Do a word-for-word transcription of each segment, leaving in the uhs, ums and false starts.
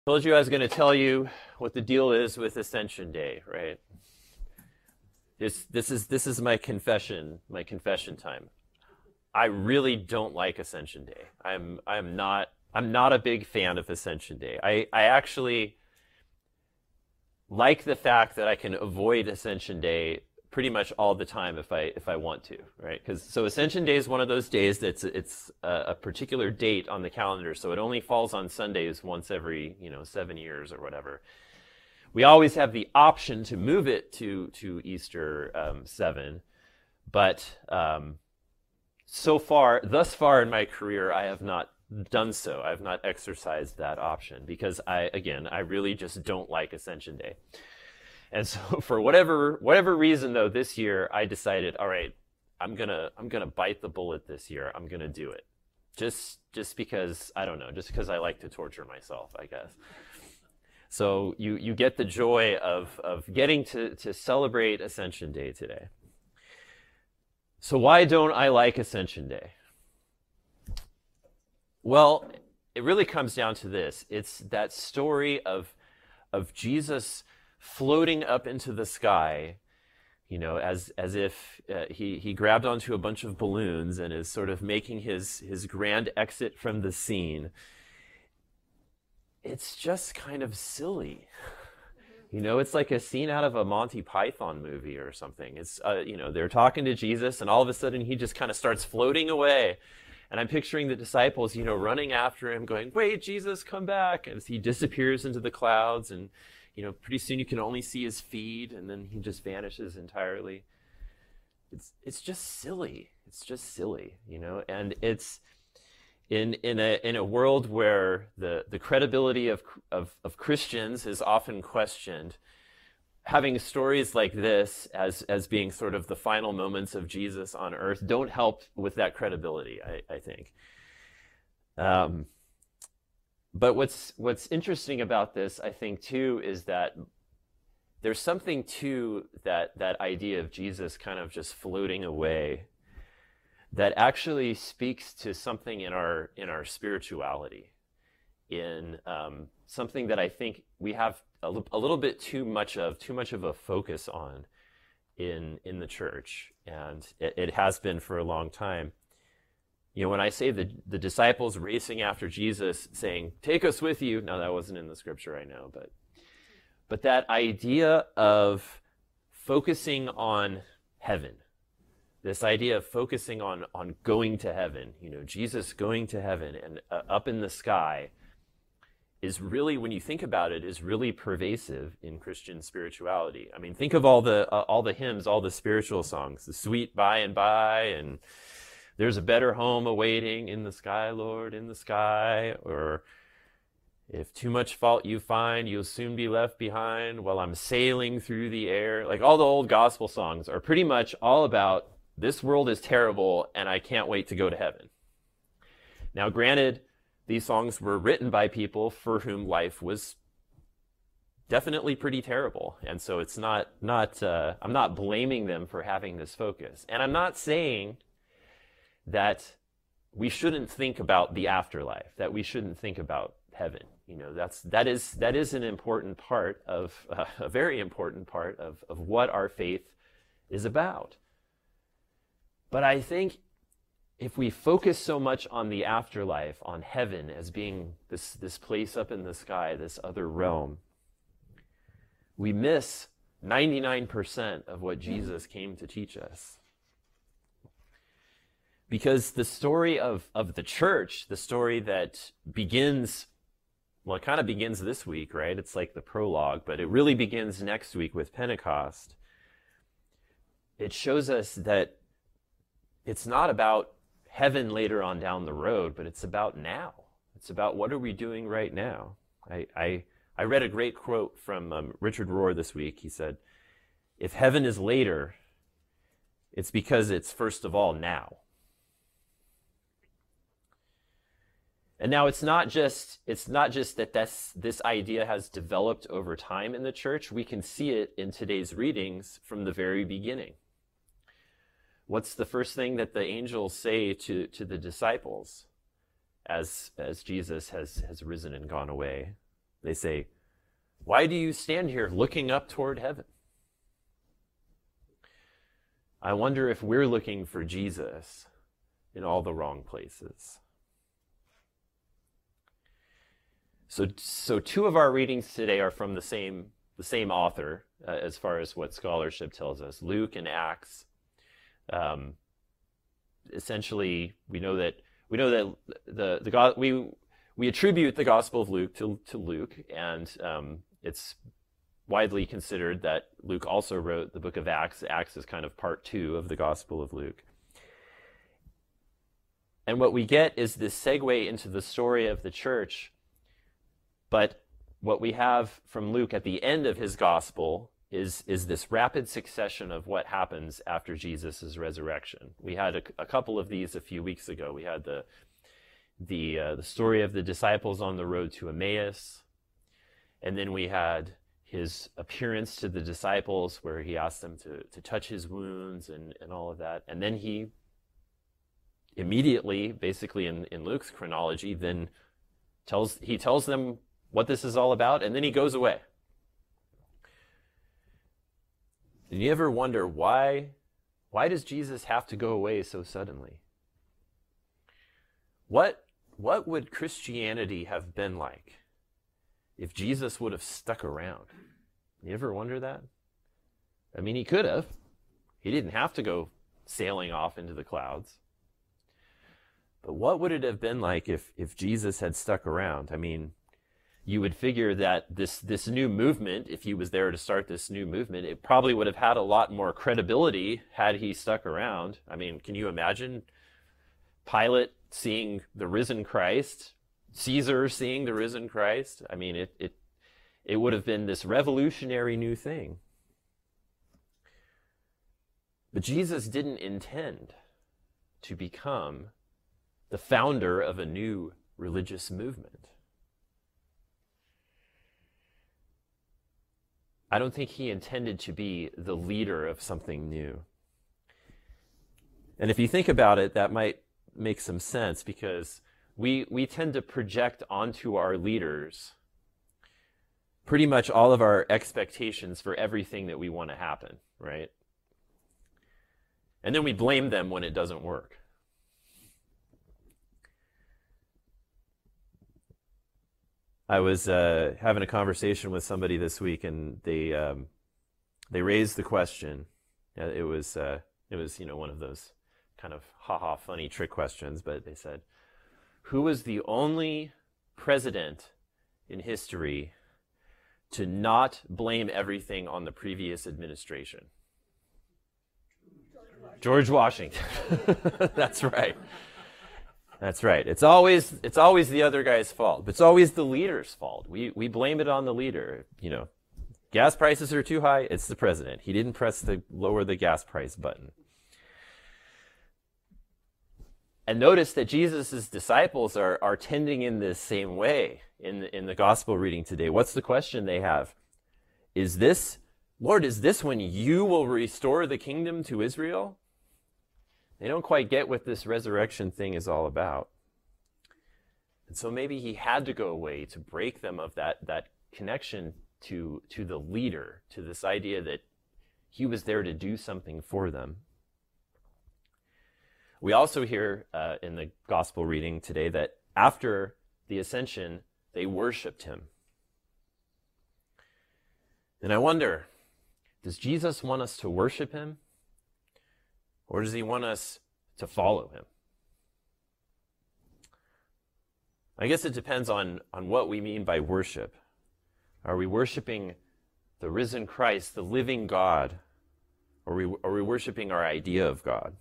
Told you I was going to tell you what the deal is with Ascension Day, right? This this is this is my confession, my confession time. I really don't like Ascension Day. I'm I'm not I'm not a big fan of Ascension Day. I I actually like the fact that I can avoid Ascension Day pretty much all the time if I if I want to, right? Because so Ascension Day is one of those days that's it's a, a particular date on the calendar, so it only falls on Sundays once every you know seven years or whatever. We always have the option to move it to to Easter um, seven, but um, so far, thus far in my career, I have not done so. I have not exercised that option because I again I really just don't like Ascension Day. And so for whatever whatever reason though, this year I decided, all right, I'm gonna I'm gonna bite the bullet this year. I'm gonna do it. Just just because I don't know, just because I like to torture myself, I guess. So you you get the joy of of getting to to celebrate Ascension Day today. So why don't I like Ascension Day? Well, it really comes down to this. It's that story of of Jesus floating up into the sky, you know, as as if uh, he he grabbed onto a bunch of balloons and is sort of making his his grand exit from the scene. It's just kind of silly. You know, it's like a scene out of a Monty Python movie or something. It's uh, you know, they're talking to Jesus and all of a sudden he just kind of starts floating away. And I'm picturing the disciples, you know, running after him going, "Wait, Jesus, come back." As he disappears into the clouds, and you know, pretty soon you can only see his feet, and then he just vanishes entirely. It's it's just silly. It's just silly, you know. And it's in in a in a world where the the credibility of of of Christians is often questioned. Having stories like this as as being sort of the final moments of Jesus on earth don't help with that credibility, I, I think. Um, But what's what's interesting about this, I think, too, is that there's something to that that idea of Jesus kind of just floating away that actually speaks to something in our in our spirituality, in um, something that I think we have a, l- a little bit too much of, too much of a focus on in in the church, and it, it has been for a long time. You know, when I say the, the disciples racing after Jesus saying, "Take us with you." Now, that wasn't in the scripture, I know, but but that idea of focusing on heaven, this idea of focusing on on going to heaven, you know, Jesus going to heaven and uh, up in the sky is really, when you think about it, is really pervasive in Christian spirituality. I mean, think of all the uh, all the hymns, all the spiritual songs, the sweet by and by, and "There's a better home awaiting in the sky, Lord, in the sky," or "If too much fault you find, you'll soon be left behind while I'm sailing through the air." Like, all the old gospel songs are pretty much all about this world is terrible and I can't wait to go to heaven. Now, granted, these songs were written by people for whom life was definitely pretty terrible, and so it's not not uh, I'm not blaming them for having this focus, and I'm not saying that we shouldn't think about the afterlife, that we shouldn't think about heaven. You know, that's that is that is an important part of uh, a very important part of of what our faith is about. But I think if we focus so much on the afterlife, on heaven as being this this place up in the sky, this other realm, we miss ninety-nine percent of what Jesus came to teach us. Because the story of, of the church, the story that begins, well, it kind of begins this week, right? It's like the prologue, but it really begins next week with Pentecost. It shows us that it's not about heaven later on down the road, but it's about now. It's about what are we doing right now. I I, I read a great quote from um, Richard Rohr this week. He said, "If heaven is later, it's because it's first of all now." And now it's not just it's not just that this, this idea has developed over time in the church. We can see it in today's readings from the very beginning. What's the first thing that the angels say to, to the disciples as, as Jesus has, has risen and gone away? They say, "Why do you stand here looking up toward heaven?" I wonder if we're looking for Jesus in all the wrong places. So, so two of our readings today are from the same, the same author, uh, as far as what scholarship tells us, Luke and Acts. Um, essentially, we know that we know that the the God we we attribute the Gospel of Luke to to Luke, and um, it's widely considered that Luke also wrote the book of Acts. Acts is kind of part two of the Gospel of Luke. And what we get is this segue into the story of the church. But what we have from Luke at the end of his gospel is, is this rapid succession of what happens after Jesus' resurrection. We had a, a couple of these a few weeks ago. We had the, the, uh, the story of the disciples on the road to Emmaus. And then we had his appearance to the disciples where he asked them to, to touch his wounds and, and all of that. And then he immediately, basically in, in Luke's chronology, then tells he tells them what this is all about, and then he goes away. And you ever wonder why, why does Jesus have to go away so suddenly? What, what would Christianity have been like if Jesus would have stuck around? You ever wonder that? I mean, he could have. He didn't have to go sailing off into the clouds. But what would it have been like if, if Jesus had stuck around? I mean, you would figure that this, this new movement, if he was there to start this new movement, it probably would have had a lot more credibility had he stuck around. I mean, can you imagine Pilate seeing the risen Christ, Caesar seeing the risen Christ? I mean, it, it, it would have been this revolutionary new thing. But Jesus didn't intend to become the founder of a new religious movement. I don't think he intended to be the leader of something new. And if you think about it, that might make some sense, because we, we tend to project onto our leaders pretty much all of our expectations for everything that we want to happen, right? And then we blame them when it doesn't work. I was uh, having a conversation with somebody this week, and they um, they raised the question. Uh, it was uh, it was you know one of those kind of ha-ha funny trick questions, but they said, "Who was the only president in history to not blame everything on the previous administration?" George Washington. That's right. That's right. It's always it's always the other guy's fault. But it's always the leader's fault. We we blame it on the leader. You know, gas prices are too high. It's the president. He didn't press the lower the gas price button. And notice that Jesus' disciples are are tending in this same way in the, in the gospel reading today. What's the question they have? Is this, Lord, is this when you will restore the kingdom to Israel? They don't quite get what this resurrection thing is all about. And so maybe he had to go away to break them of that, that connection to, to the leader, to this idea that he was there to do something for them. We also hear uh, in the gospel reading today that after the ascension, they worshiped him. And I wonder, does Jesus want us to worship him? Or does he want us to follow him? I guess it depends on, on what we mean by worship. Are we worshiping the risen Christ, the living God? Or are we, are we worshiping our idea of God?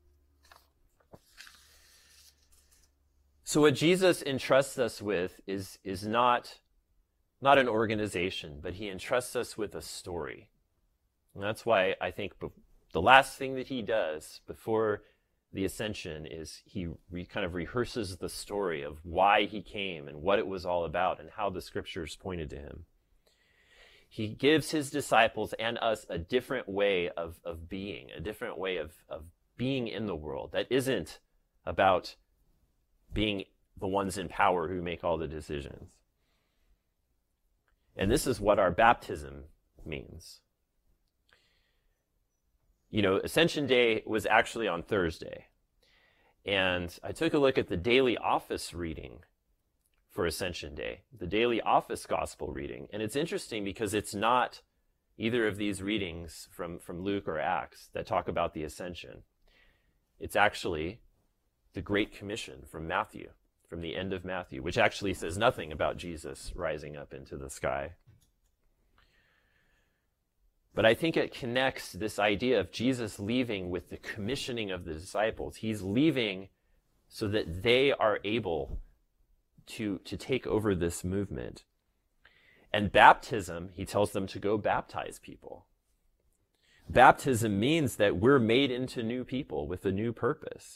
So what Jesus entrusts us with is, is not, not an organization, but he entrusts us with a story. And that's why I think the last thing that he does before the ascension is he re, kind of rehearses the story of why he came and what it was all about and how the scriptures pointed to him. He gives his disciples and us a different way of, of being, a different way of, of being in the world that isn't about being the ones in power who make all the decisions. And this is what our baptism means. You know, Ascension Day was actually on Thursday. And I took a look at the daily office reading for Ascension Day, the daily office gospel reading. And it's interesting because it's not either of these readings from, from Luke or Acts that talk about the ascension. It's actually the Great Commission from Matthew, from the end of Matthew, which actually says nothing about Jesus rising up into the sky. But I think it connects this idea of Jesus leaving with the commissioning of the disciples. He's leaving so that they are able to, to take over this movement. And baptism, he tells them to go baptize people. Baptism means that we're made into new people with a new purpose.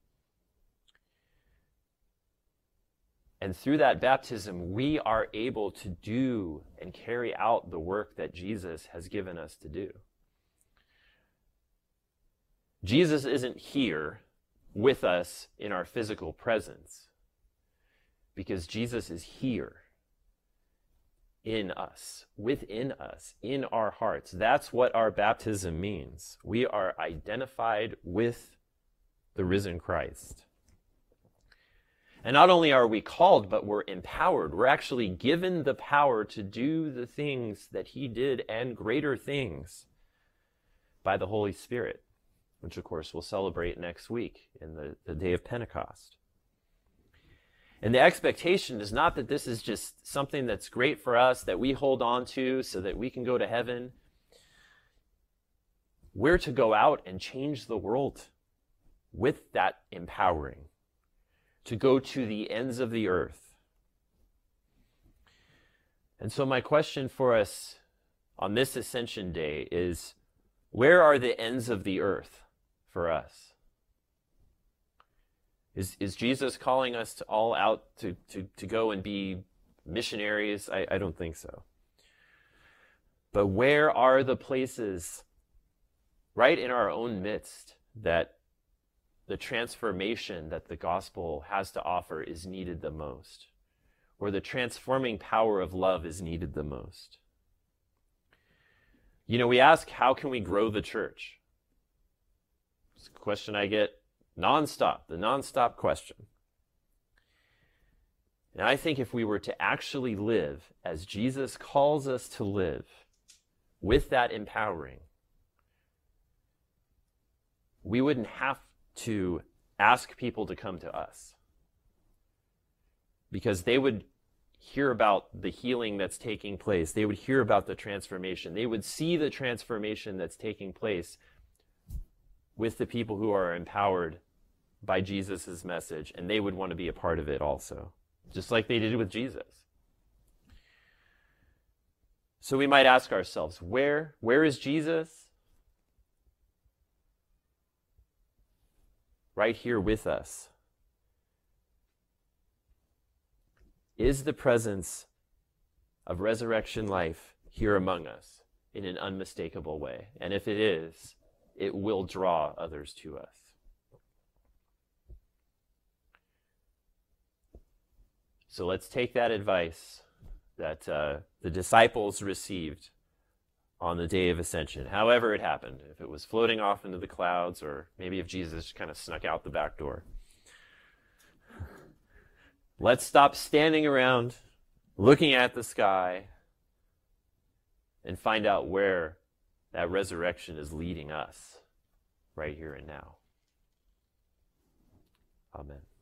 And through that baptism, we are able to do and carry out the work that Jesus has given us to do. Jesus isn't here with us in our physical presence, because Jesus is here in us, within us, in our hearts. That's what our baptism means. We are identified with the risen Christ. And not only are we called, but we're empowered. We're actually given the power to do the things that he did and greater things by the Holy Spirit, which of course we'll celebrate next week in the, the day of Pentecost. And the expectation is not that this is just something that's great for us, that we hold on to so that we can go to heaven. We're to go out and change the world with that empowering, to go to the ends of the earth. And so my question for us on this Ascension Day is, where are the ends of the earth for us? Is, is Jesus calling us to all out to, to, to go and be missionaries? I, I don't think so. But where are the places right in our own midst that the transformation that the gospel has to offer is needed the most, or the transforming power of love is needed the most? You know, we ask, how can we grow the church? It's a question I get nonstop, the nonstop question. And I think if we were to actually live as Jesus calls us to live, with that empowering, we wouldn't have to ask people to come to us, because they would hear about the healing that's taking place. They would hear about the transformation. They would see the transformation that's taking place with the people who are empowered by Jesus' message, and they would want to be a part of it also, just like they did with Jesus. So we might ask ourselves, where, where is Jesus? Right here with us. Is the presence of resurrection life here among us in an unmistakable way? And if it is, it will draw others to us. So let's take that advice that uh, the disciples received on the day of ascension, however it happened, if it was floating off into the clouds, or maybe if Jesus kind of snuck out the back door. Let's stop standing around looking at the sky and find out where that resurrection is leading us right here and now. Amen.